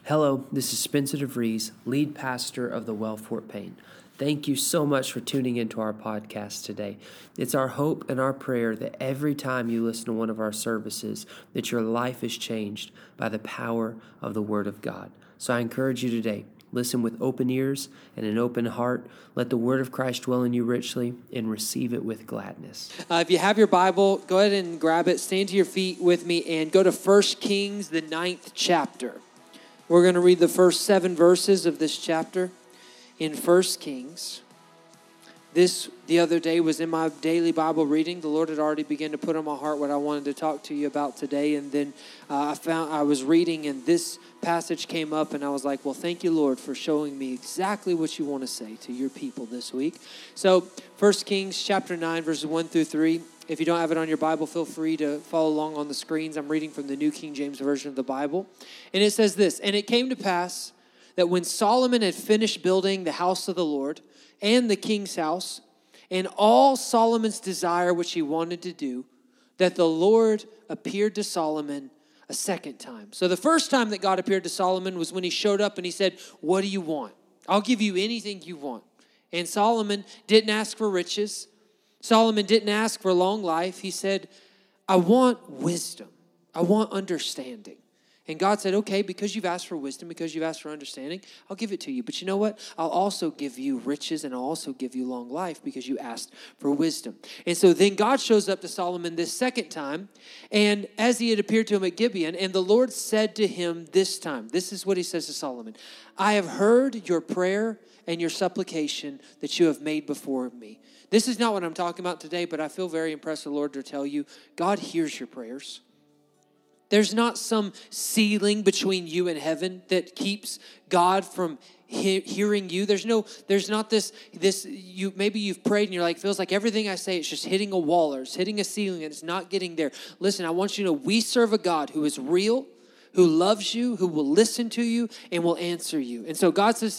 Hello, this is Spencer DeVries, lead pastor of the Well Fort Payne. Thank you so much for tuning into our podcast today. It's our hope and our prayer that every time you listen to one of our services, that your life is changed by the power of the Word of God. So I encourage you today, listen with open ears and an open heart. Let the Word of Christ dwell in you richly and receive it with gladness. If you have your Bible, go ahead and grab it, stand to your feet with me, and go to 1 Kings, the 9th chapter. We're going to read the first 7 verses of this chapter in 1 Kings. This, the other day, was in my daily Bible reading. The Lord had already begun to put on my heart what I wanted to talk to you about today. And then I was reading, and this passage came up, and I was like, well, thank you, Lord, for showing me exactly what you want to say to your people this week. So 1 Kings chapter 9, verses 1 through 3. If you don't have it on your Bible, feel free to follow along on the screens. I'm reading from the New King James Version of the Bible. And it says this, "And it came to pass that when Solomon had finished building the house of the Lord and the king's house, and all Solomon's desire which he wanted to do, that the Lord appeared to Solomon a second time." So the first time that God appeared to Solomon was when he showed up and he said, "What do you want? I'll give you anything you want." And Solomon didn't ask for riches. Solomon didn't ask for long life. He said, "I want wisdom. I want understanding." And God said, "Okay, because you've asked for wisdom, because you've asked for understanding, I'll give it to you. But you know what? I'll also give you riches, and I'll also give you long life because you asked for wisdom." And so then God shows up to Solomon this second time, and as he had appeared to him at Gibeon, and the Lord said to him this time, this is what he says to Solomon, "I have heard your prayer and your supplication that you have made before me." This is not what I'm talking about today, but I feel very impressed with the Lord to tell you, God hears your prayers. There's not some ceiling between you and heaven that keeps God from hearing you. There's not this, maybe you've prayed and you're like, feels like everything I say, it's just hitting a wall or it's hitting a ceiling and it's not getting there. Listen, I want you to know we serve a God who is real, who loves you, who will listen to you and will answer you. And so God says to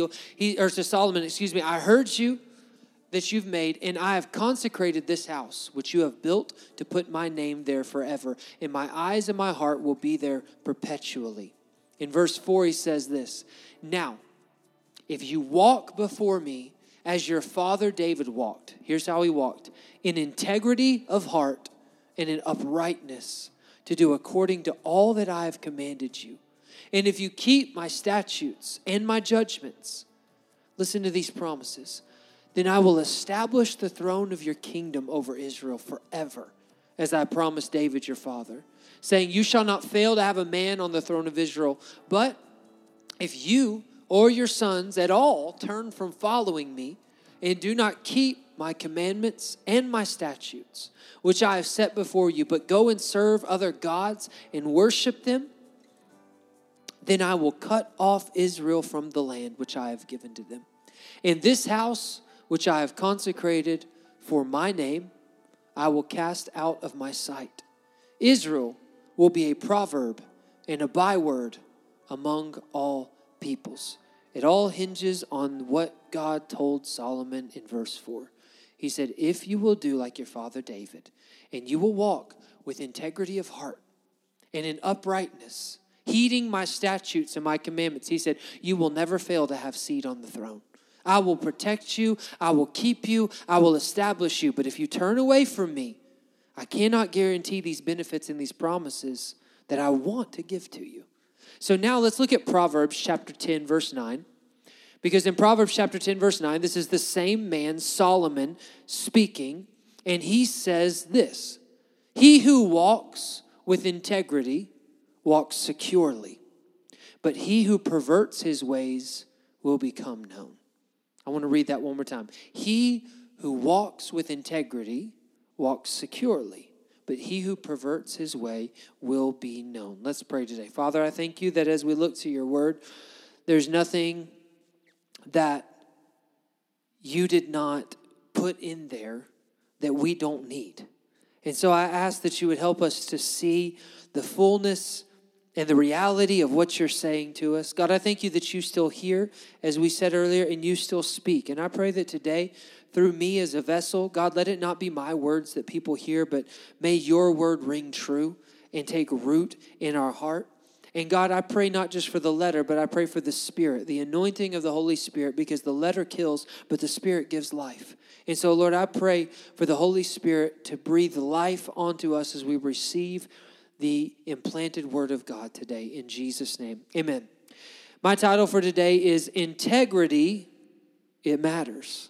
Solomon, "I heard you that you've made, and I have consecrated this house, which you have built to put my name there forever. And my eyes and my heart will be there perpetually." In verse 4, he says this, "Now, if you walk before me as your father David walked," here's how he walked, "in integrity of heart and in uprightness, to do according to all that I have commanded you. And if you keep my statutes and my judgments," listen to these promises, "then I will establish the throne of your kingdom over Israel forever, as I promised David your father, saying, you shall not fail to have a man on the throne of Israel. But if you or your sons at all turn from following me and do not keep my commandments and my statutes, which I have set before you, but go and serve other gods and worship them, then I will cut off Israel from the land which I have given to them. In this house which I have consecrated for my name, I will cast out of my sight. Israel will be a proverb and a byword among all peoples." It all hinges on what God told Solomon in verse 4. He said, if you will do like your father David, and you will walk with integrity of heart and in uprightness, heeding my statutes and my commandments, he said, you will never fail to have seat on the throne. I will protect you. I will keep you. I will establish you. But if you turn away from me, I cannot guarantee these benefits and these promises that I want to give to you. So now let's look at Proverbs chapter 10, verse 9. Because in Proverbs chapter 10, verse 9, this is the same man, Solomon, speaking. And he says this, "He who walks with integrity walks securely, but he who perverts his ways will become known." I want to read that one more time. "He who walks with integrity walks securely, but he who perverts his way will be known." Let's pray today. Father, I thank you that as we look to your word, there's nothing that you did not put in there that we don't need. And so I ask that you would help us to see the fullness and the reality of what you're saying to us. God, I thank you that you still hear, as we said earlier, and you still speak. And I pray that today, through me as a vessel, God, let it not be my words that people hear, but may your word ring true and take root in our heart. And God, I pray not just for the letter, but I pray for the Spirit, the anointing of the Holy Spirit, because the letter kills, but the Spirit gives life. And so, Lord, I pray for the Holy Spirit to breathe life onto us as we receive the implanted word of God today. In Jesus' name, amen. My title for today is Integrity, It Matters.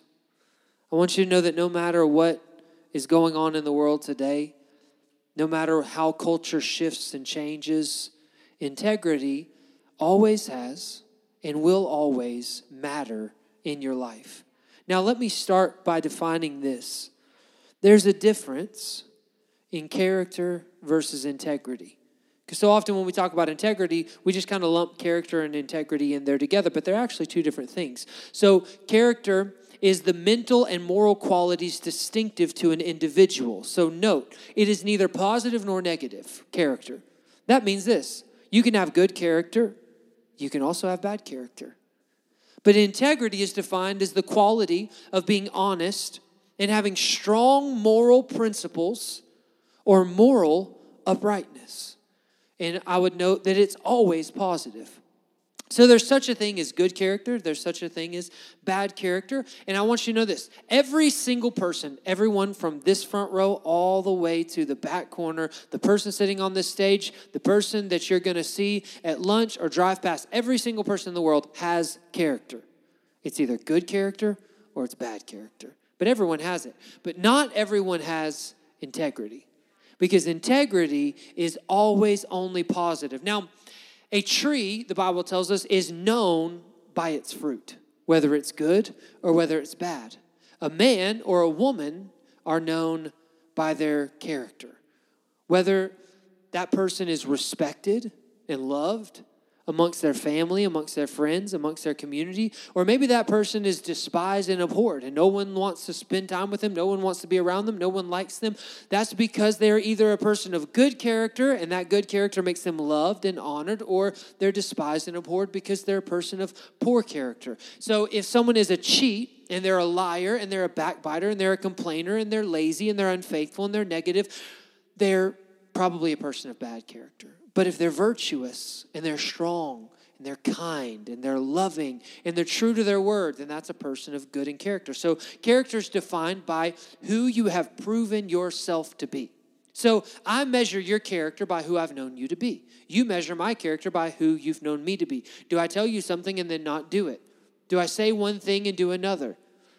I want you to know that no matter what is going on in the world today, no matter how culture shifts and changes, integrity always has and will always matter in your life. Now, let me start by defining this. There's a difference in character versus integrity. Because so often when we talk about integrity, we just kind of lump character and integrity in there together, but they're actually two different things. So character is the mental and moral qualities distinctive to an individual. So note, it is neither positive nor negative character. That means this: you can have good character, you can also have bad character. But integrity is defined as the quality of being honest and having strong moral principles or moral uprightness. And I would note that it's always positive. So there's such a thing as good character. There's such a thing as bad character. And I want you to know this. Every single person, everyone from this front row all the way to the back corner, the person sitting on this stage, the person that you're going to see at lunch or drive past, every single person in the world has character. It's either good character or it's bad character. But everyone has it. But not everyone has integrity. Because integrity is always only positive. Now, a tree, the Bible tells us, is known by its fruit, whether it's good or whether it's bad. A man or a woman are known by their character, whether that person is respected and loved amongst their family, amongst their friends, amongst their community, or maybe that person is despised and abhorred and no one wants to spend time with them, no one wants to be around them, no one likes them. That's because they're either a person of good character and that good character makes them loved and honored, or they're despised and abhorred because they're a person of poor character. So if someone is a cheat and they're a liar and they're a backbiter and they're a complainer and they're lazy and they're unfaithful and they're negative, they're probably a person of bad character. But if they're virtuous and they're strong and they're kind and they're loving and they're true to their word, then that's a person of good in character. So character is defined by who you have proven yourself to be. So I measure your character by who I've known you to be. You measure my character by who you've known me to be. Do I tell you something and then not do it? Do I say one thing and do another?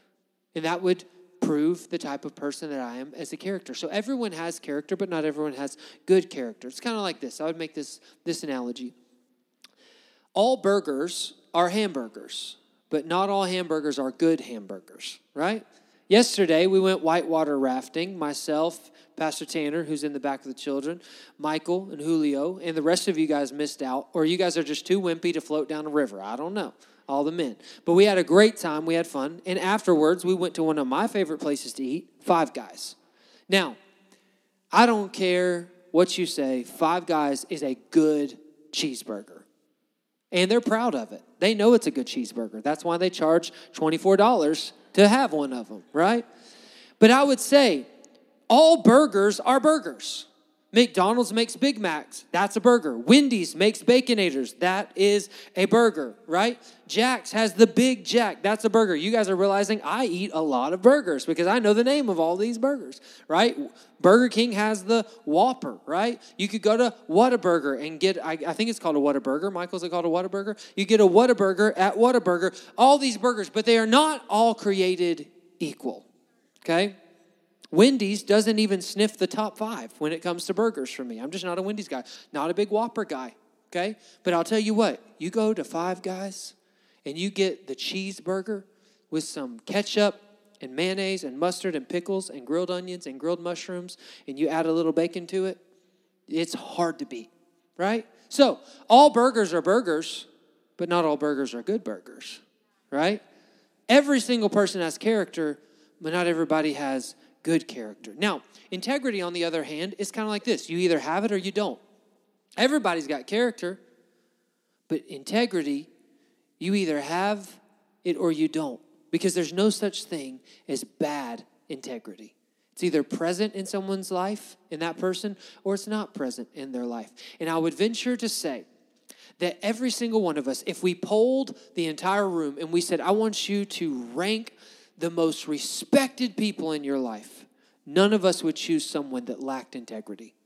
And that would prove the type of person that I am as a character. So everyone has character, but not everyone has good character. It's kind of like this. I would make this analogy. All burgers are hamburgers, but not all hamburgers are good hamburgers, right? Yesterday, we went whitewater rafting, myself, Pastor Tanner, who's in the back of the children, Michael and Julio, and the rest of you guys missed out, or you guys are just too wimpy to float down a river. I don't know. All the men. But we had a great time. We had fun. And afterwards, we went to one of my favorite places to eat, Five Guys. Now, I don't care what you say. Five Guys is a good cheeseburger. And they're proud of it. They know it's a good cheeseburger. That's why they charge $24 to have one of them, right? But I would say all burgers are burgers. McDonald's makes Big Macs. That's a burger. Wendy's makes Baconators. That is a burger, right? Jack's has the Big Jack. That's a burger. You guys are realizing I eat a lot of burgers because I know the name of all these burgers, right? Burger King has the Whopper, right? You could go to Whataburger and get, I think it's called a Whataburger. Michael, is it called a Whataburger? You get a Whataburger at Whataburger. All these burgers, but they are not all created equal, okay? Wendy's doesn't even sniff the top 5 when it comes to burgers for me. I'm just not a Wendy's guy, not a big Whopper guy, okay? But I'll tell you what, you go to Five Guys and you get the cheeseburger with some ketchup and mayonnaise and mustard and pickles and grilled onions and grilled mushrooms, and you add a little bacon to it, it's hard to beat, right? So all burgers are burgers, but not all burgers are good burgers, right? Every single person has character, but not everybody has good character. Now, integrity, on the other hand, is kind of like this. You either have it or you don't. Everybody's got character, but integrity, you either have it or you don't, because there's no such thing as bad integrity. It's either present in someone's life, in that person, or it's not present in their life. And I would venture to say that every single one of us, if we polled the entire room and we said, I want you to rank the most respected people in your life, none of us would choose someone that lacked integrity.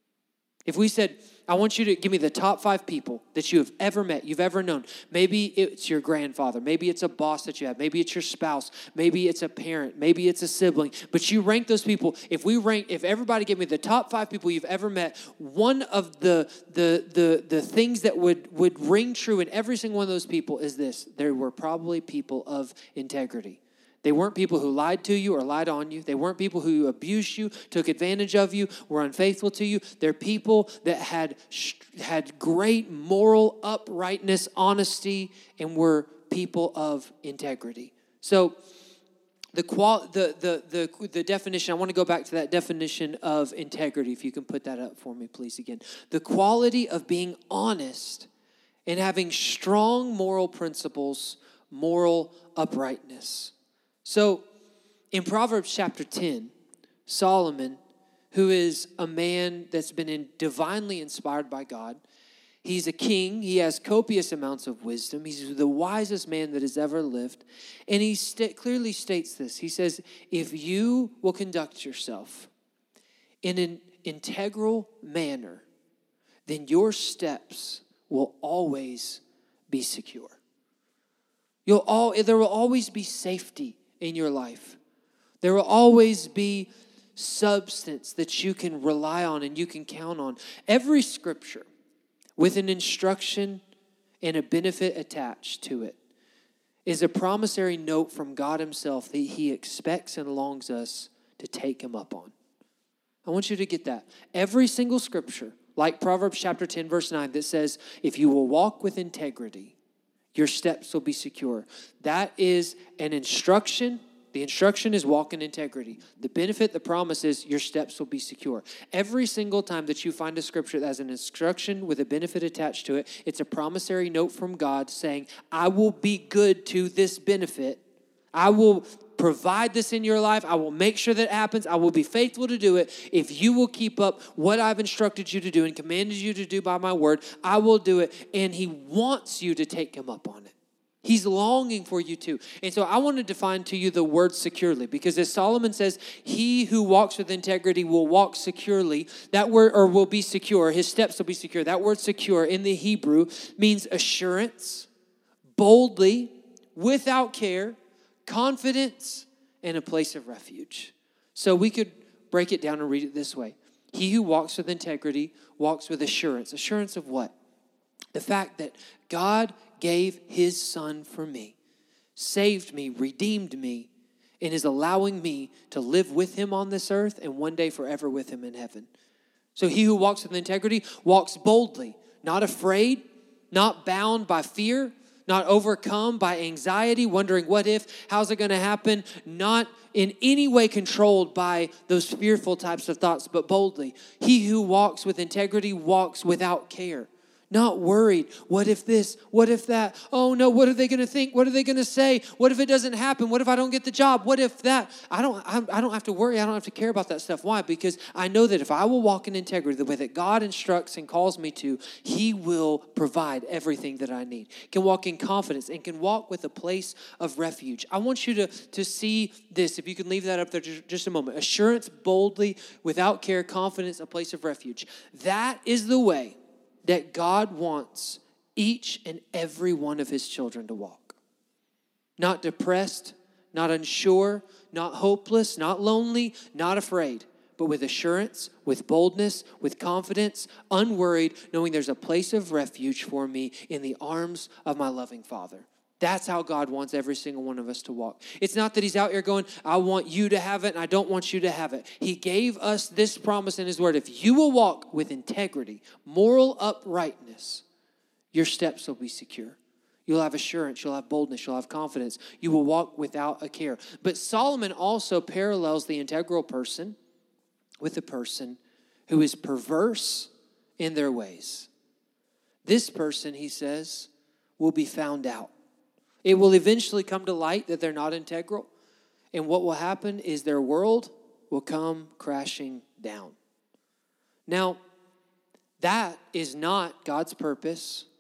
If we said, I want you to give me the top 5 people that you have ever met, you've ever known. Maybe it's your grandfather. Maybe it's a boss that you have. Maybe it's your spouse. Maybe it's a parent. Maybe it's a sibling. But you rank those people. If everybody gave me the top 5 people you've ever met, one of the things that would ring true in every single one of those people is this: there were probably people of integrity. They weren't people who lied to you or lied on you. They weren't people who abused you, took advantage of you, were unfaithful to you. They're people that had great moral uprightness, honesty, and were people of integrity. So the definition, I want to go back to that definition of integrity. If you can put that up for me, please, again. The quality of being honest and having strong moral principles, moral uprightness. So in Proverbs chapter 10, Solomon, who is a man that's been divinely inspired by God, he's a king. He has copious amounts of wisdom. He's the wisest man that has ever lived. And he clearly states this. He says, if you will conduct yourself in an integral manner, then your steps will always be secure. There will always be safety in your life. There will always be substance that you can rely on and you can count on. Every scripture with an instruction and a benefit attached to it is a promissory note from God himself that he expects and longs us to take him up on. I want you to get that. Every single scripture, like Proverbs chapter 10, verse 9, that says, if you will walk with integrity, your steps will be secure. That is an instruction. The instruction is walk in integrity. The benefit, the promise is your steps will be secure. Every single time that you find a scripture that has an instruction with a benefit attached to it, it's a promissory note from God saying, I will be good to this benefit. I will provide this in your life. I will make sure that it happens. I will be faithful to do it. If you will keep up what I've instructed you to do and commanded you to do by my word, I will do it. And he wants you to take him up on it. He's longing for you to. And so I want to define to you the word securely, because as Solomon says, he who walks with integrity will walk securely. That word, or will be secure. His steps will be secure. That word secure in the Hebrew means assurance, boldly, without care, confidence, and a place of refuge. So we could break it down and read it this way. He who walks with integrity walks with assurance. Assurance of what? The fact that God gave his son for me, saved me, redeemed me, and is allowing me to live with him on this earth and one day forever with him in heaven. So he who walks with integrity walks boldly, not afraid, not bound by fear, not overcome by anxiety, wondering what if, how's it going to happen, not in any way controlled by those fearful types of thoughts, but boldly. He who walks with integrity walks without care. Not worried. What if this? What if that? Oh no, what are they going to think? What are they going to say? What if it doesn't happen? What if I don't get the job? What if that? I don't have to worry. I don't have to care about that stuff. Why? Because I know that if I will walk in integrity the way that God instructs and calls me to, he will provide everything that I need. Can walk in confidence and can walk with a place of refuge. I want you to see this. If you can leave that up there just a moment. Assurance, boldly, without care, confidence, a place of refuge. That is the way that God wants each and every one of his children to walk. Not depressed, not unsure, not hopeless, not lonely, not afraid, but with assurance, with boldness, with confidence, unworried, knowing there's a place of refuge for me in the arms of my loving Father. That's how God wants every single one of us to walk. It's not that he's out here going, I want you to have it and I don't want you to have it. He gave us this promise in his word. If you will walk with integrity, moral uprightness, your steps will be secure. You'll have assurance, you'll have boldness, you'll have confidence. You will walk without a care. But Solomon also parallels the integral person with a person who is perverse in their ways. This person, he says, will be found out. It will eventually come to light that they're not integral. And what will happen is their world will come crashing down. Now, that is not God's purpose.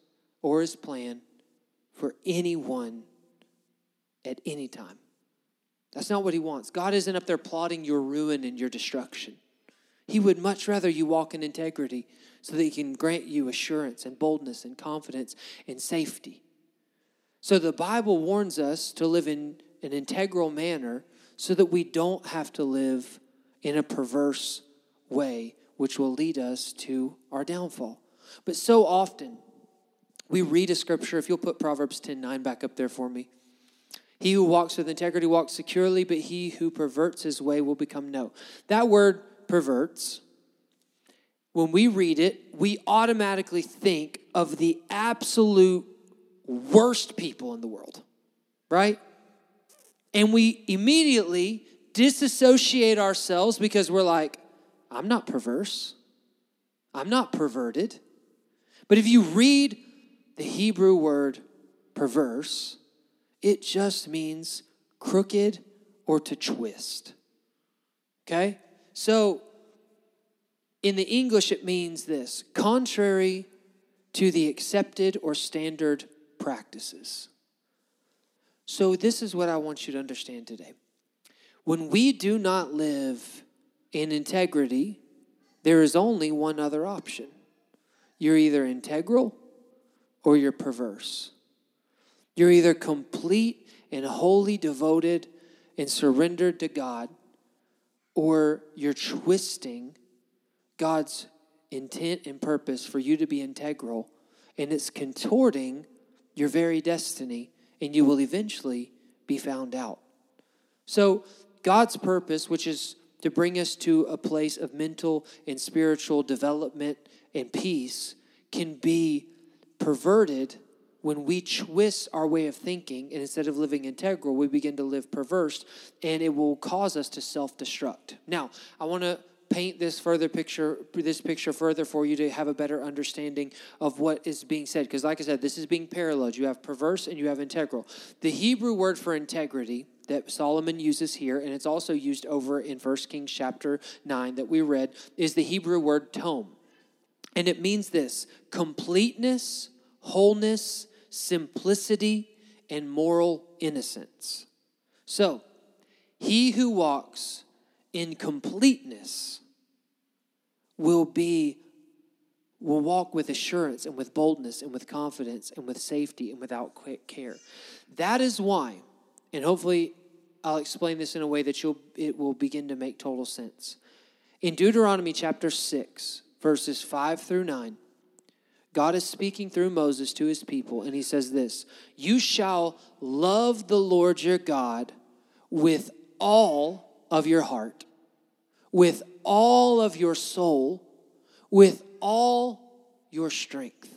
or his plan for anyone at any time. That's not what he wants. God isn't up there plotting your ruin and your destruction. He would much rather you walk in integrity so that he can grant you assurance and boldness and confidence and safety. So the Bible warns us to live in an integral manner so that we don't have to live in a perverse way, which will lead us to our downfall. But so often, we read a scripture. If you'll put Proverbs 10:9 back up there for me. He who walks with integrity walks securely, but he who perverts his way will become no. That word perverts, when we read it, we automatically think of the absolute worst people in the world, right? And we immediately disassociate ourselves because we're like, I'm not perverse. I'm not perverted. But if you read the Hebrew word perverse, it just means crooked or to twist. Okay? So, in the English, it means this: contrary to the accepted or standard practices. So, this is what I want you to understand today. When we do not live in integrity, there is only one other option. You're either integral or you're perverse. You're either complete and wholly devoted and surrendered to God, or you're twisting God's intent and purpose for you to be integral, and it's contorting your very destiny, and you will eventually be found out. So God's purpose, which is to bring us to a place of mental and spiritual development and peace, can be perverted when we twist our way of thinking, and instead of living integral, we begin to live perverse, and it will cause us to self-destruct. Now, I want to paint this picture further for you to have a better understanding of what is being said. Because like I said, this is being paralleled. You have perverse and you have integral. The Hebrew word for integrity that Solomon uses here, and it's also used over in 1 Kings chapter 9 that we read, is the Hebrew word tom. And it means this: completeness, wholeness, simplicity, and moral innocence. So, he who walks in completeness will walk with assurance and with boldness and with confidence and with safety and without care. That is why, and hopefully I'll explain this in a way that it will begin to make total sense. In Deuteronomy chapter 6, verses 5 through 9, God is speaking through Moses to his people, and he says this: you shall love the Lord your God with all of your heart, with all of your soul, with all your strength.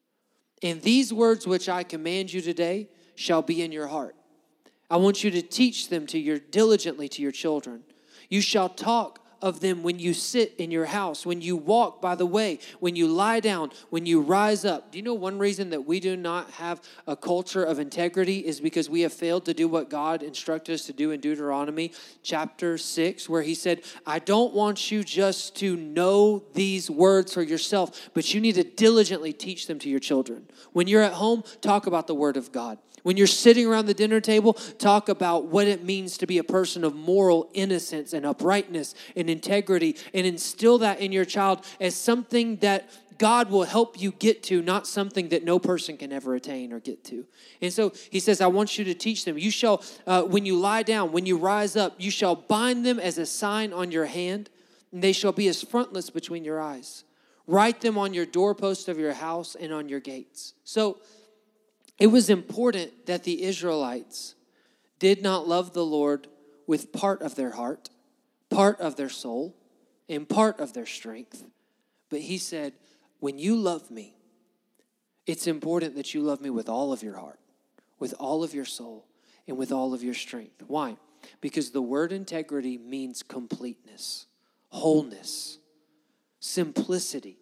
And these words which I command you today shall be in your heart. I want you to teach them diligently to your children. You shall talk of them when you sit in your house, when you walk by the way, when you lie down, when you rise up. Do you know one reason that we do not have a culture of integrity is because we have failed to do what God instructed us to do in Deuteronomy chapter 6, where he said, I don't want you just to know these words for yourself, but you need to diligently teach them to your children. When you're at home, talk about the word of God. When you're sitting around the dinner table, talk about what it means to be a person of moral innocence and uprightness and integrity, and instill that in your child as something that God will help you get to, not something that no person can ever attain or get to. And so he says, I want you to teach them. You shall, when you lie down, when you rise up, you shall bind them as a sign on your hand, and they shall be as frontlets between your eyes. Write them on your doorpost of your house and on your gates. So it was important that the Israelites did not love the Lord with part of their heart, part of their soul, and part of their strength. But he said, when you love me, it's important that you love me with all of your heart, with all of your soul, and with all of your strength. Why? Because the word integrity means completeness, wholeness, simplicity.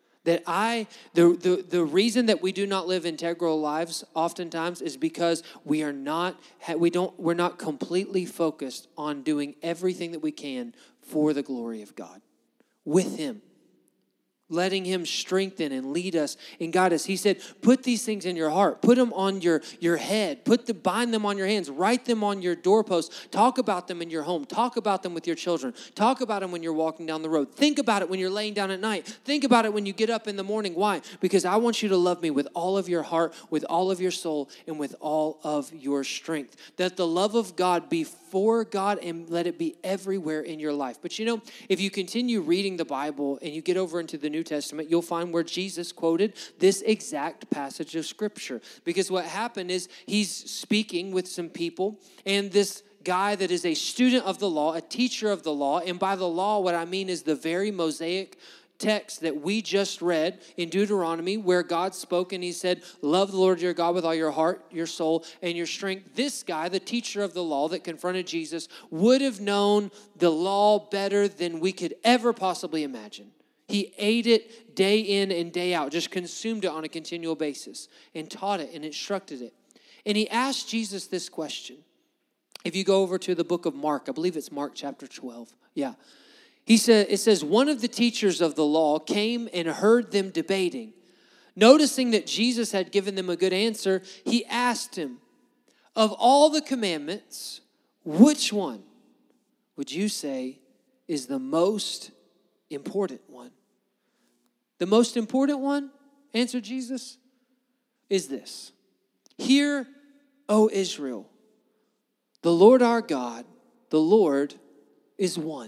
The reason that we do not live integral lives oftentimes is because we're not completely focused on doing everything that we can for the glory of God with him. letting him strengthen and lead us and guide us. He said, put these things in your heart. Put them on your head. Bind them on your hands. Write them on your doorposts. Talk about them in your home. Talk about them with your children. Talk about them when you're walking down the road. Think about it when you're laying down at night. Think about it when you get up in the morning. Why? Because I want you to love me with all of your heart, with all of your soul, and with all of your strength. That the love of God be for God and let it be everywhere in your life. But you know, if you continue reading the Bible and you get over into the New Testament, you'll find where Jesus quoted this exact passage of Scripture. Because what happened is he's speaking with some people, and this guy that is a student of the law, a teacher of the law, and by the law, what I mean is the very Mosaic text that we just read in Deuteronomy, where God spoke and he said, love the Lord your God with all your heart, your soul, and your strength. This guy, the teacher of the law that confronted Jesus, would have known the law better than we could ever possibly imagine. He ate it day in and day out, just consumed it on a continual basis and taught it and instructed it. And he asked Jesus this question. If you go over to the book of Mark, I believe it's Mark chapter 12. Yeah. It says, one of the teachers of the law came and heard them debating. Noticing that Jesus had given them a good answer, he asked him, of all the commandments, which one would you say is the most important one? The most important one, answered Jesus, is this. Hear, O Israel, the Lord our God, the Lord is one.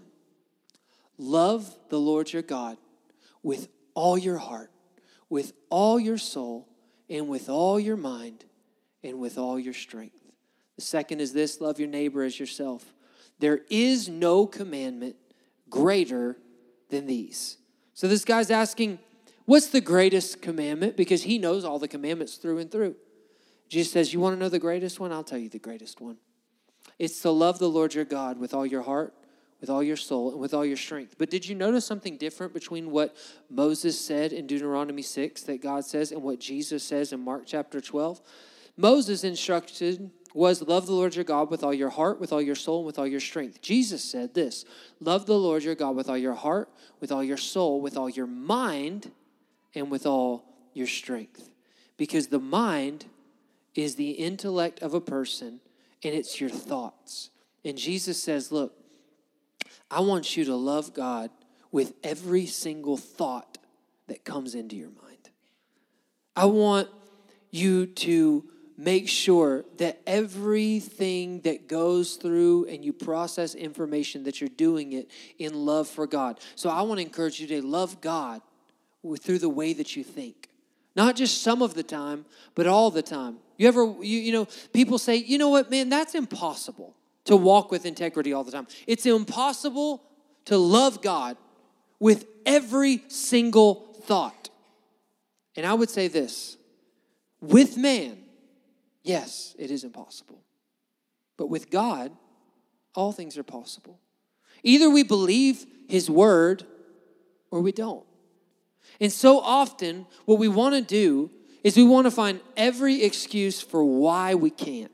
Love the Lord your God with all your heart, with all your soul, and with all your mind, and with all your strength. The second is this, love your neighbor as yourself. There is no commandment greater than these. So this guy's asking, what's the greatest commandment? Because he knows all the commandments through and through. Jesus says, you want to know the greatest one? I'll tell you the greatest one. It's to love the Lord your God with all your heart, with all your soul, and with all your strength. But did you notice something different between what Moses said in Deuteronomy 6 that God says and what Jesus says in Mark chapter 12? Moses instructed was love the Lord your God with all your heart, with all your soul, and with all your strength. Jesus said this, love the Lord your God with all your heart, with all your soul, with all your mind, and with all your strength. Because the mind is the intellect of a person, and it's your thoughts. And Jesus says, look, I want you to love God with every single thought that comes into your mind. I want you to make sure that everything that goes through and you process information, that you're doing it in love for God. So I want to encourage you to love God through the way that you think. Not just some of the time, but all the time. You know, people say, you know what, man, that's impossible to walk with integrity all the time. It's impossible to love God with every single thought. And I would say this, with man, yes, it is impossible. But with God, all things are possible. Either we believe his word or we don't. And so often, what we want to do is we want to find every excuse for why we can't.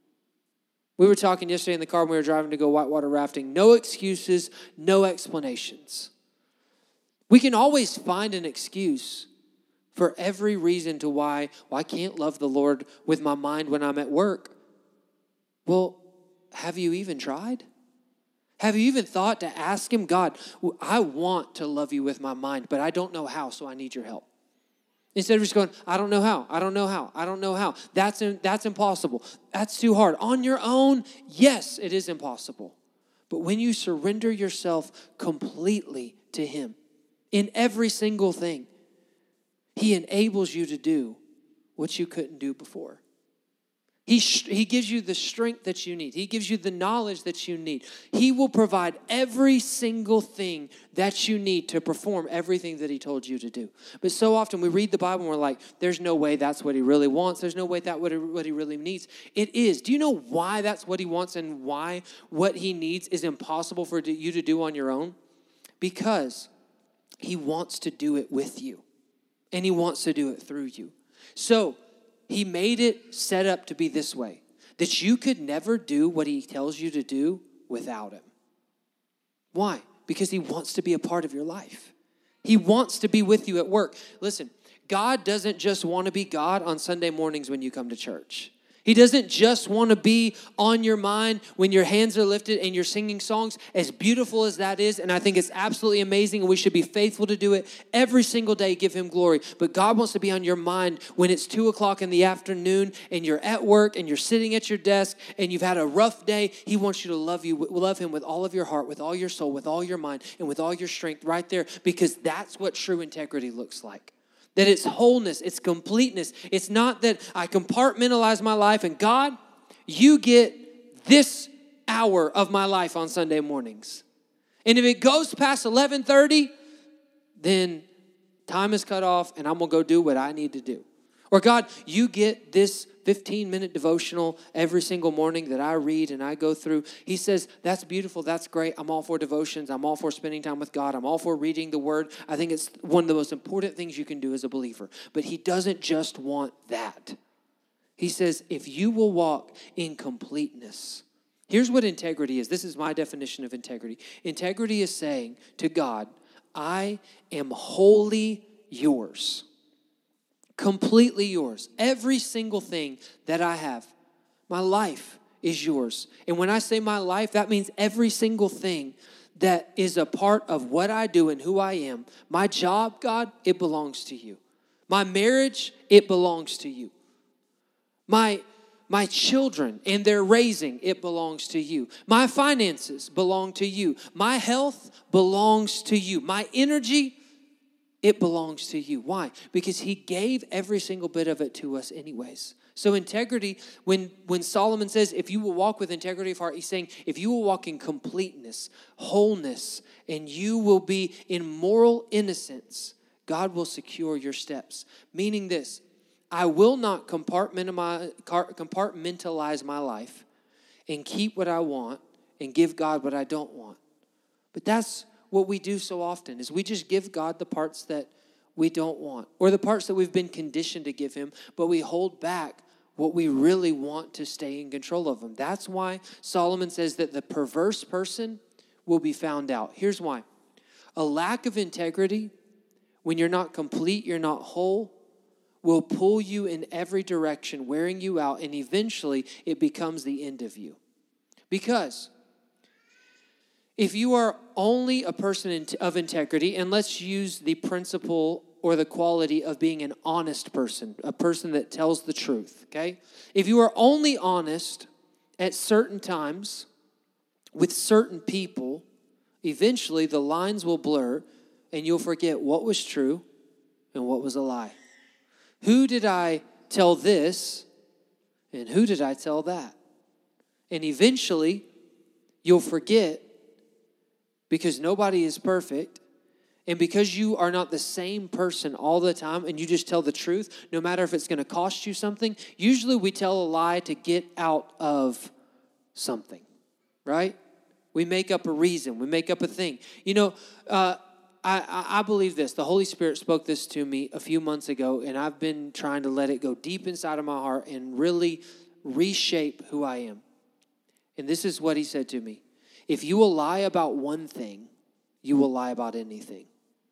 We were talking yesterday in the car when we were driving to go whitewater rafting. No excuses, no explanations. We can always find an excuse for every reason to why I can't love the Lord with my mind when I'm at work. Well, have you even tried? Have you even thought to ask him, God, I want to love you with my mind, but I don't know how, so I need your help. Instead of just going, I don't know how, I don't know how, I don't know how. That's impossible. That's too hard. On your own, yes, it is impossible. But when you surrender yourself completely to him in every single thing, he enables you to do what you couldn't do before. He gives you the strength that you need. He gives you the knowledge that you need. He will provide every single thing that you need to perform everything that he told you to do. But so often we read the Bible and we're like, there's no way that's what he really wants. There's no way that's what he really needs. It is. Do you know why that's what he wants and why what he needs is impossible for you to do on your own? Because he wants to do it with you. And he wants to do it through you. So he made it set up to be this way, that you could never do what he tells you to do without him. Why? Because he wants to be a part of your life. He wants to be with you at work. Listen, God doesn't just want to be God on Sunday mornings when you come to church. He doesn't just want to be on your mind when your hands are lifted and you're singing songs, as beautiful as that is. And I think it's absolutely amazing, and we should be faithful to do it every single day, give him glory. But God wants to be on your mind when it's 2:00 in the afternoon and you're at work and you're sitting at your desk and you've had a rough day. He wants you to love him with all of your heart, with all your soul, with all your mind, and with all your strength right there, because that's what true integrity looks like. That it's wholeness, it's completeness. It's not that I compartmentalize my life and God, you get this hour of my life on Sunday mornings. And if it goes past 11:30, then time is cut off and I'm going to go do what I need to do. Or God, you get this 15-minute devotional every single morning that I read and I go through. He says, that's beautiful, that's great. I'm all for devotions. I'm all for spending time with God. I'm all for reading the word. I think it's one of the most important things you can do as a believer. But he doesn't just want that. He says, if you will walk in completeness. Here's what integrity is. This is my definition of integrity. Integrity is saying to God, I am wholly yours. Completely yours. Every single thing that I have, my life is yours. And when I say my life, that means every single thing that is a part of what I do and who I am. My job, God, it belongs to you. My marriage, it belongs to you. My children and their raising, it belongs to you. My finances belong to you. My health belongs to you. My energy, it belongs to you. Why? Because he gave every single bit of it to us anyways. So integrity, when Solomon says, if you will walk with integrity of heart, he's saying, if you will walk in completeness, wholeness, and you will be in moral innocence, God will secure your steps. Meaning this, I will not compartmentalize my life and keep what I want and give God what I don't want. But that's what we do so often, is we just give God the parts that we don't want, or the parts that we've been conditioned to give him, but we hold back what we really want to stay in control of him. That's why Solomon says that the perverse person will be found out. Here's why. A lack of integrity, when you're not complete, you're not whole, will pull you in every direction, wearing you out, and eventually it becomes the end of you. Because if you are only a person of integrity, and let's use the principle or the quality of being an honest person, a person that tells the truth, okay? If you are only honest at certain times with certain people, eventually the lines will blur and you'll forget what was true and what was a lie. Who did I tell this and who did I tell that? And eventually you'll forget, because nobody is perfect, and because you are not the same person all the time and you just tell the truth, no matter if it's going to cost you something. Usually we tell a lie to get out of something, right? We make up a reason. We make up a thing. You know, I believe this. The Holy Spirit spoke this to me a few months ago, and I've been trying to let it go deep inside of my heart and really reshape who I am. And this is what he said to me. If you will lie about one thing, you will lie about anything.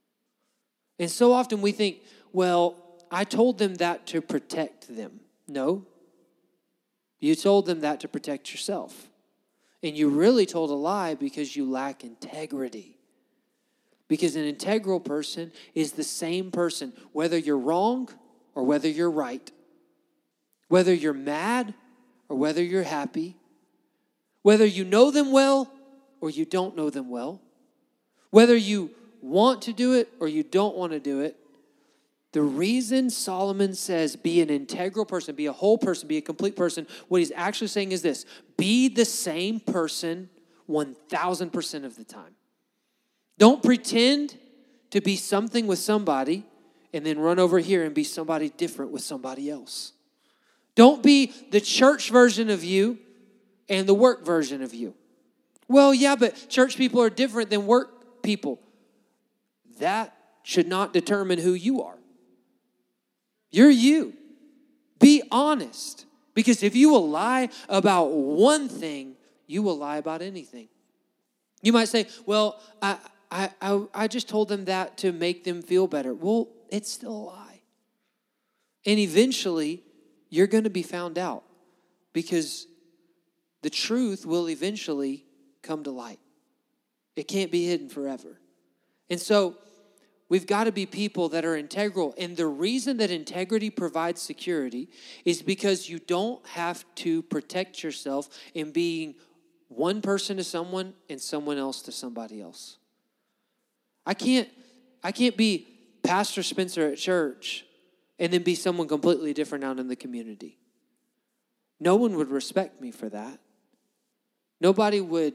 And so often we think, well, I told them that to protect them. No. You told them that to protect yourself. And you really told a lie because you lack integrity. Because an integral person is the same person, whether you're wrong or whether you're right. Whether you're mad or whether you're happy. Whether you know them well or you don't know them well, whether you want to do it or you don't want to do it. The reason Solomon says be an integral person, be a whole person, be a complete person, what he's actually saying is this: be the same person 1,000% of the time. Don't pretend to be something with somebody and then run over here and be somebody different with somebody else. Don't be the church version of you and the work version of you. Well, yeah, but church people are different than work people. That should not determine who you are. You're you. Be honest. Because if you will lie about one thing, you will lie about anything. You might say, well, I just told them that to make them feel better. Well, it's still a lie. And eventually, you're going to be found out because the truth will eventually come to light. It can't be hidden forever. And so we've got to be people that are integral. And the reason that integrity provides security is because you don't have to protect yourself in being one person to someone and someone else to somebody else. I can't be Pastor Spencer at church and then be someone completely different out in the community. No one would respect me for that. Nobody would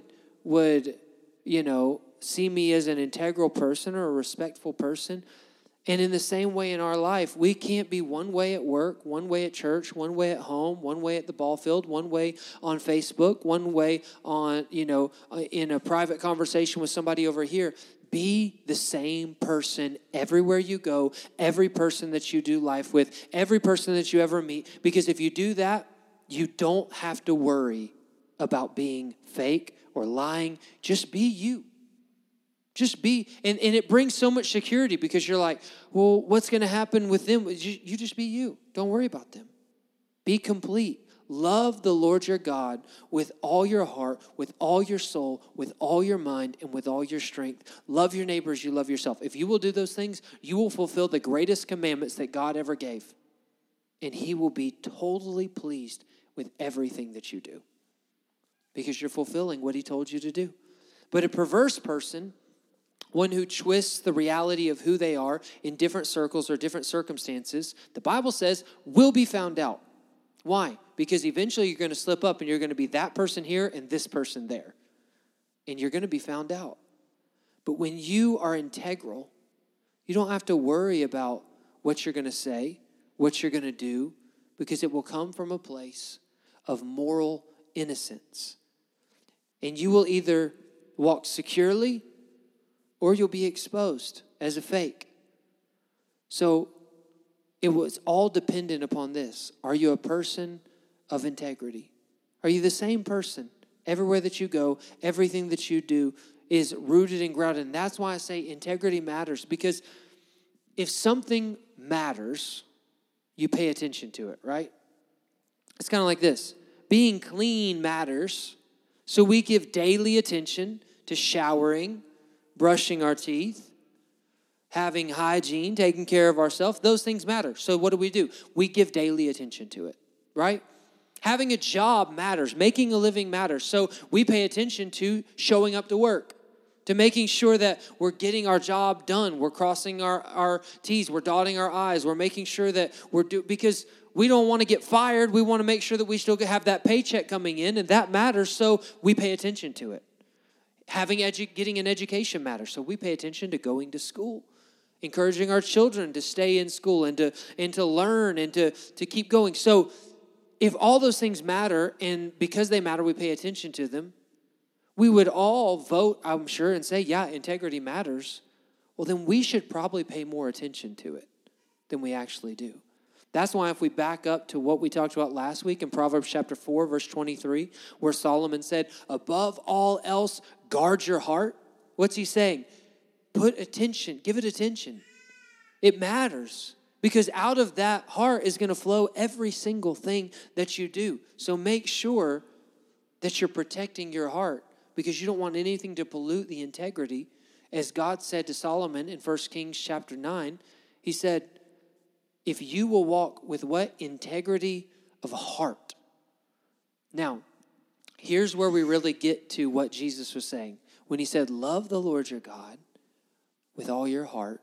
see me as an integral person or a respectful person. And in the same way in our life, we can't be one way at work, one way at church, one way at home, one way at the ball field, one way on Facebook, one way on, in a private conversation with somebody over here. Be the same person everywhere you go, every person that you do life with, every person that you ever meet. Because if you do that, you don't have to worry about being fake or lying. Just be you. Just be. And it brings so much security because you're like, well, what's going to happen with them? You just be you. Don't worry about them. Be complete. Love the Lord your God with all your heart, with all your soul, with all your mind, and with all your strength. Love your neighbor as you love yourself. If you will do those things, you will fulfill the greatest commandments that God ever gave. And he will be totally pleased with everything that you do because you're fulfilling what he told you to do. But a perverse person, one who twists the reality of who they are in different circles or different circumstances, the Bible says, will be found out. Why? Because eventually you're going to slip up and you're going to be that person here and this person there. And you're going to be found out. But when you are integral, you don't have to worry about what you're going to say, what you're going to do, because it will come from a place of moral innocence. And you will either walk securely or you'll be exposed as a fake. So it was all dependent upon this. Are you a person of integrity? Are you the same person? Everywhere that you go, everything that you do is rooted and grounded. And that's why I say integrity matters. Because if something matters, you pay attention to it, right? It's kind of like this. Being clean matters. So we give daily attention to showering, brushing our teeth, having hygiene, taking care of ourselves. Those things matter. So what do? We give daily attention to it, right? Having a job matters. Making a living matters. So we pay attention to showing up to work, to making sure that we're getting our job done. We're crossing our T's. We're dotting our I's. We're making sure that because we don't want to get fired. We want to make sure that we still have that paycheck coming in, and that matters, so we pay attention to it. Getting an education matters, so we pay attention to going to school. Encouraging our children to stay in school and to learn and to keep going. So if all those things matter, and because they matter, we pay attention to them, we would all vote, I'm sure, and say, yeah, integrity matters. Well, then we should probably pay more attention to it than we actually do. That's why if we back up to what we talked about last week in Proverbs chapter 4, verse 23, where Solomon said, above all else, guard your heart. What's he saying? Put attention, give it attention. It matters because out of that heart is going to flow every single thing that you do. So make sure that you're protecting your heart because you don't want anything to pollute the integrity. As God said to Solomon in 1 Kings chapter 9, he said, if you will walk with what? Integrity of heart. Now, here's where we really get to what Jesus was saying. When he said, love the Lord your God with all your heart,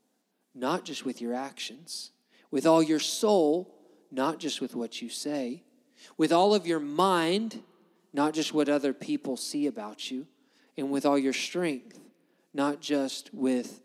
not just with your actions, with all your soul, not just with what you say, with all of your mind, not just what other people see about you, and with all your strength, not just with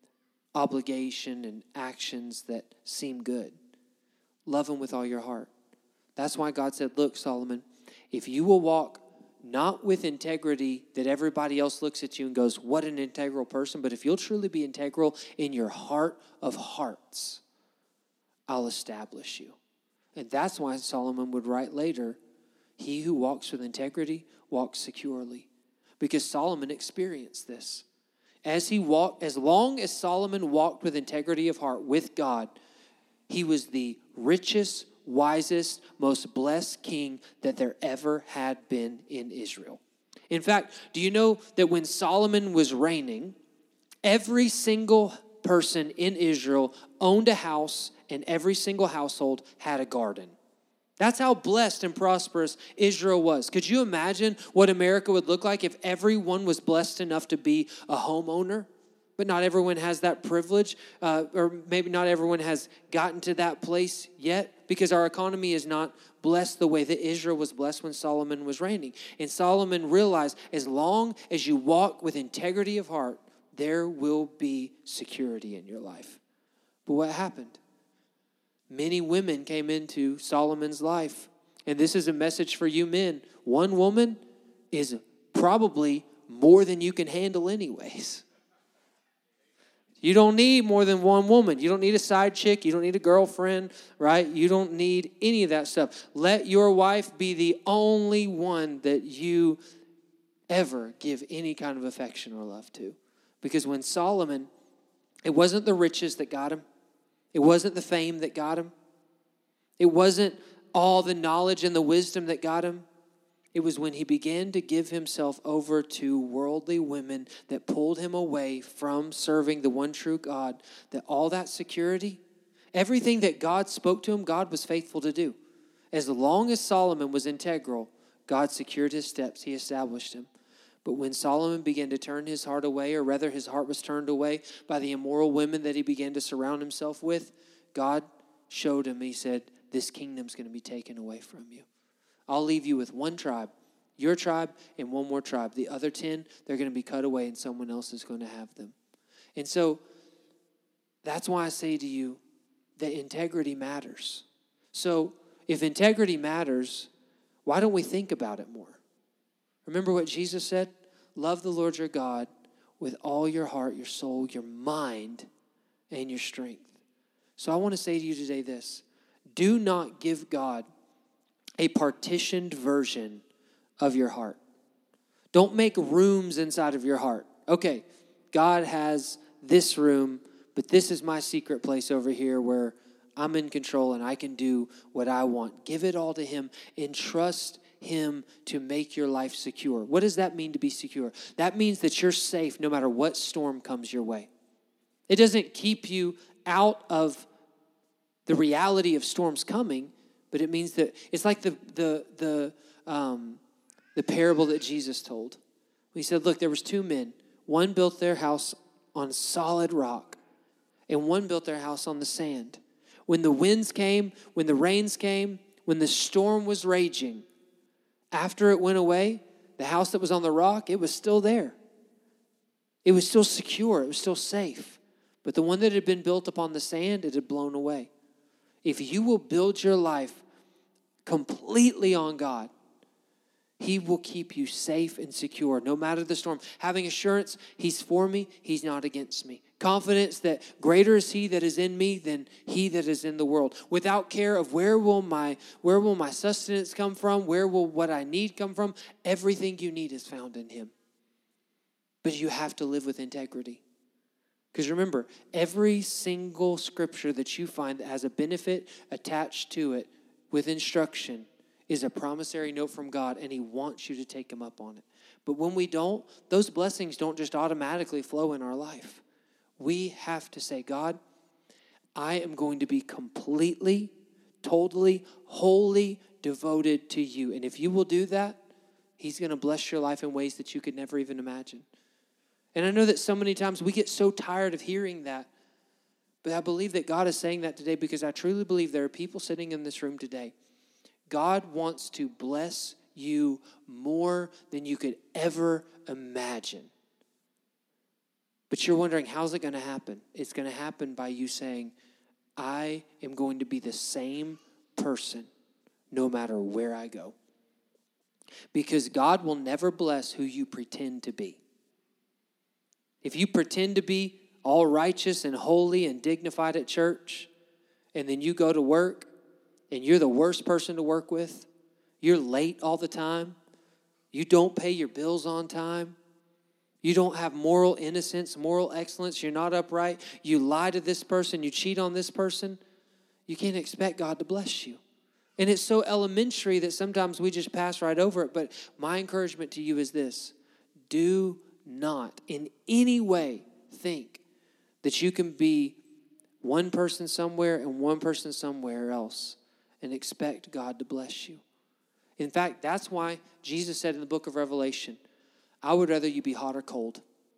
obligation and actions that seem good. Love him with all your heart. That's why God said, look, Solomon, if you will walk not with integrity that everybody else looks at you and goes, what an integral person, but if you'll truly be integral in your heart of hearts, I'll establish you. And that's why Solomon would write later, he who walks with integrity walks securely. Because Solomon experienced this. as long as Solomon walked with integrity of heart with God, he was the richest, wisest, most blessed king that there ever had been in Israel. In fact, do you know that when Solomon was reigning, every single person in Israel owned a house and every single household had a garden? That's how blessed and prosperous Israel was. Could you imagine what America would look like if everyone was blessed enough to be a homeowner? But not everyone has that privilege, or maybe not everyone has gotten to that place yet, because our economy is not blessed the way that Israel was blessed when Solomon was reigning. And Solomon realized, as long as you walk with integrity of heart, there will be security in your life. But what happened? Many women came into Solomon's life. And this is a message for you men. One woman is probably more than you can handle anyways. You don't need more than one woman. You don't need a side chick. You don't need a girlfriend, right? You don't need any of that stuff. Let your wife be the only one that you ever give any kind of affection or love to. Because when Solomon, it wasn't the riches that got him. It wasn't the fame that got him. It wasn't all the knowledge and the wisdom that got him. It was when he began to give himself over to worldly women that pulled him away from serving the one true God, that all that security, everything that God spoke to him, God was faithful to do. As long as Solomon was integral, God secured his steps. He established him. But when Solomon began to turn his heart away, or rather his heart was turned away by the immoral women that he began to surround himself with, God showed him, he said, this kingdom's going to be taken away from you. I'll leave you with one tribe, your tribe, and one more tribe. The other 10, they're going to be cut away and someone else is going to have them. And so that's why I say to you that integrity matters. So if integrity matters, why don't we think about it more? Remember what Jesus said? Love the Lord your God with all your heart, your soul, your mind, and your strength. So I want to say to you today this. Do not give God a partitioned version of your heart. Don't make rooms inside of your heart. Okay, God has this room, but this is my secret place over here where I'm in control and I can do what I want. Give it all to him and trust him to make your life secure. What does that mean to be secure? That means that you're safe no matter what storm comes your way. It doesn't keep you out of the reality of storms coming, but it means that it's like the parable that Jesus told. He said, look, there was two men. One built their house on solid rock, and one built their house on the sand. When the winds came, when the rains came, when the storm was raging, after it went away, the house that was on the rock, it was still there. It was still secure. It was still safe. But the one that had been built upon the sand, it had blown away. If you will build your life completely on God, he will keep you safe and secure no matter the storm. Having assurance, he's for me, he's not against me. Confidence that greater is he that is in me than he that is in the world. Without care of where will my sustenance come from, where will what I need come from, everything you need is found in him. But you have to live with integrity. Because remember, every single scripture that you find that has a benefit attached to it with instruction is a promissory note from God, and he wants you to take him up on it. But when we don't, those blessings don't just automatically flow in our life. We have to say, God, I am going to be completely, totally, wholly devoted to you. And if you will do that, he's going to bless your life in ways that you could never even imagine. And I know that so many times we get so tired of hearing that. But I believe that God is saying that today because I truly believe there are people sitting in this room today. God wants to bless you more than you could ever imagine. But you're wondering, how's it going to happen? It's going to happen by you saying, I am going to be the same person no matter where I go. Because God will never bless who you pretend to be. If you pretend to be all righteous and holy and dignified at church, and then you go to work, and you're the worst person to work with, you're late all the time, you don't pay your bills on time, you don't have moral innocence, moral excellence, you're not upright, you lie to this person, you cheat on this person, you can't expect God to bless you. And it's so elementary that sometimes we just pass right over it. But my encouragement to you is this: do not in any way think that you can be one person somewhere and one person somewhere else and expect God to bless you. In fact, that's why Jesus said in the book of Revelation, I would rather you be hot or cold.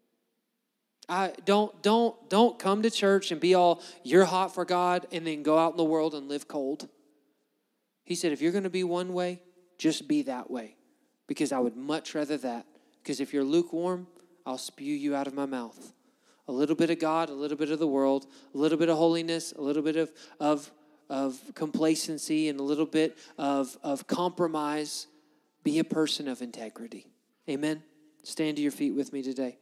Don't come to church and be all, you're hot for God, and then go out in the world and live cold. He said, if you're going to be one way, just be that way. Because I would much rather that. Because if you're lukewarm, I'll spew you out of my mouth. A little bit of God, a little bit of the world, a little bit of holiness, a little bit of complacency, and a little bit of compromise. Be a person of integrity. Amen? Stand to your feet with me today.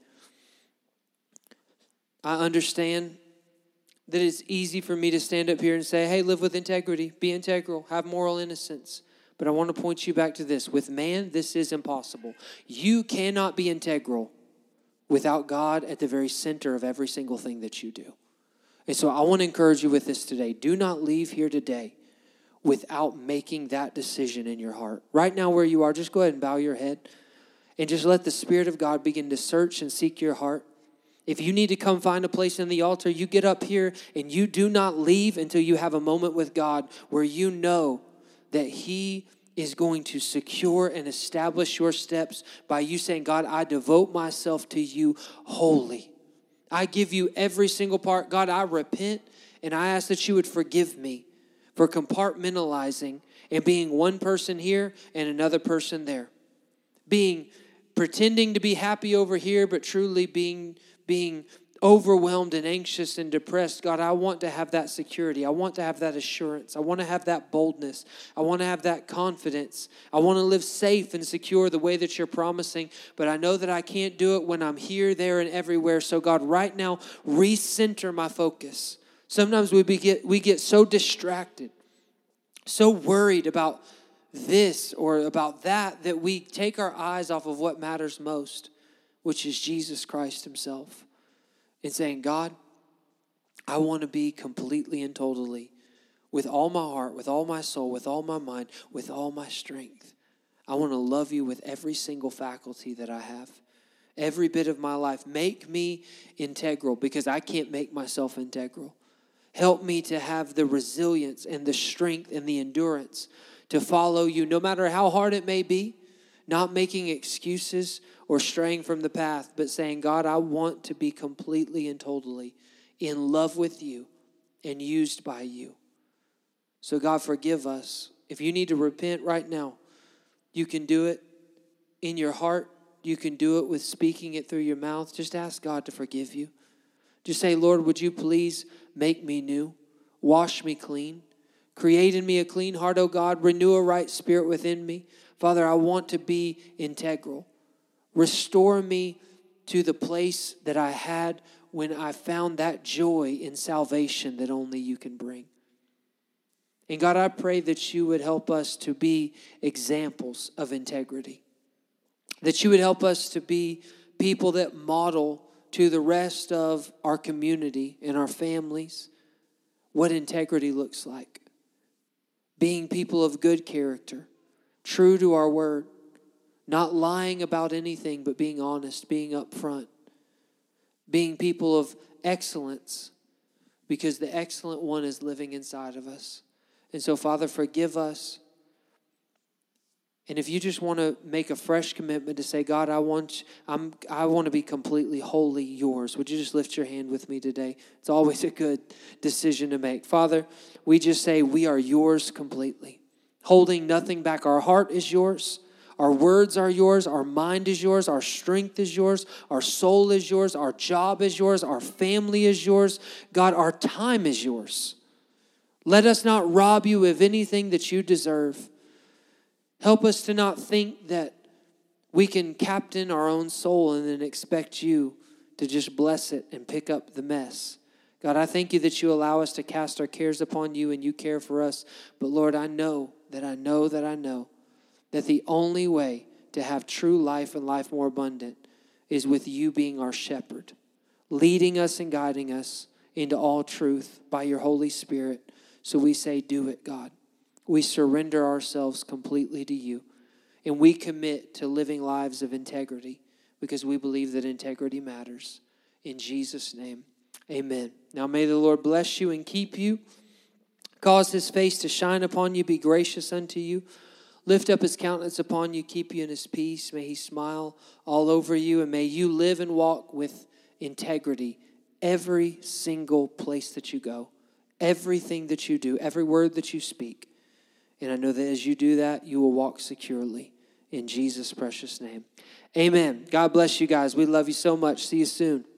I understand that it's easy for me to stand up here and say, hey, live with integrity, be integral, have moral innocence. But I want to point you back to this. With man, this is impossible. You cannot be integral without God at the very center of every single thing that you do. And so I want to encourage you with this today. Do not leave here today without making that decision in your heart. Right now where you are, just go ahead and bow your head and just let the Spirit of God begin to search and seek your heart. If you need to come find a place in the altar, you get up here and you do not leave until you have a moment with God where you know that He is going to secure and establish your steps by you saying, God, I devote myself to you wholly. I give you every single part. God, I repent and I ask that you would forgive me for compartmentalizing and being one person here and another person there. Pretending to be happy over here, but truly being overwhelmed and anxious and depressed. God, I want to have that security. I want to have that assurance. I want to have that boldness. I want to have that confidence. I want to live safe and secure the way that you're promising, but I know that I can't do it when I'm here, there, and everywhere. So God, right now, recenter my focus. Sometimes we get so distracted, so worried about this or about that we take our eyes off of what matters most, which is Jesus Christ Himself. And saying, God, I want to be completely and totally, with all my heart, with all my soul, with all my mind, with all my strength. I want to love you with every single faculty that I have. Every bit of my life. Make me integral because I can't make myself integral. Help me to have the resilience and the strength and the endurance to follow you no matter how hard it may be. Not making excuses or straying from the path, but saying, God, I want to be completely and totally in love with you and used by you. So God, forgive us. If you need to repent right now, you can do it in your heart. You can do it with speaking it through your mouth. Just ask God to forgive you. Just say, Lord, would you please make me new? Wash me clean. Create in me a clean heart, O God. Renew a right spirit within me. Father, I want to be integral. Restore me to the place that I had when I found that joy in salvation that only you can bring. And God, I pray that you would help us to be examples of integrity. That you would help us to be people that model to the rest of our community and our families what integrity looks like. Being people of good character, true to our word, not lying about anything, but being honest, being upfront, being people of excellence, because the excellent one is living inside of us. And so, Father, forgive us. And if you just want to make a fresh commitment to say, God, I want to be completely wholly yours, would you just lift your hand with me today? It's always a good decision to make. Father, we just say we are yours completely, holding nothing back. Our heart is yours. Our words are yours. Our mind is yours. Our strength is yours. Our soul is yours. Our job is yours. Our family is yours. God, our time is yours. Let us not rob you of anything that you deserve. Help us to not think that we can captain our own soul and then expect you to just bless it and pick up the mess. God, I thank you that you allow us to cast our cares upon you and you care for us. But Lord, I know that the only way to have true life and life more abundant is with you being our shepherd, leading us and guiding us into all truth by your Holy Spirit. So we say, do it, God. We surrender ourselves completely to you, and we commit to living lives of integrity because we believe that integrity matters. In Jesus' name, amen. Now may the Lord bless you and keep you, cause his face to shine upon you, be gracious unto you, lift up his countenance upon you, keep you in his peace. May he smile all over you, and may you live and walk with integrity every single place that you go, everything that you do, every word that you speak. And I know that as you do that, you will walk securely in Jesus' precious name. Amen. God bless you guys. We love you so much. See you soon.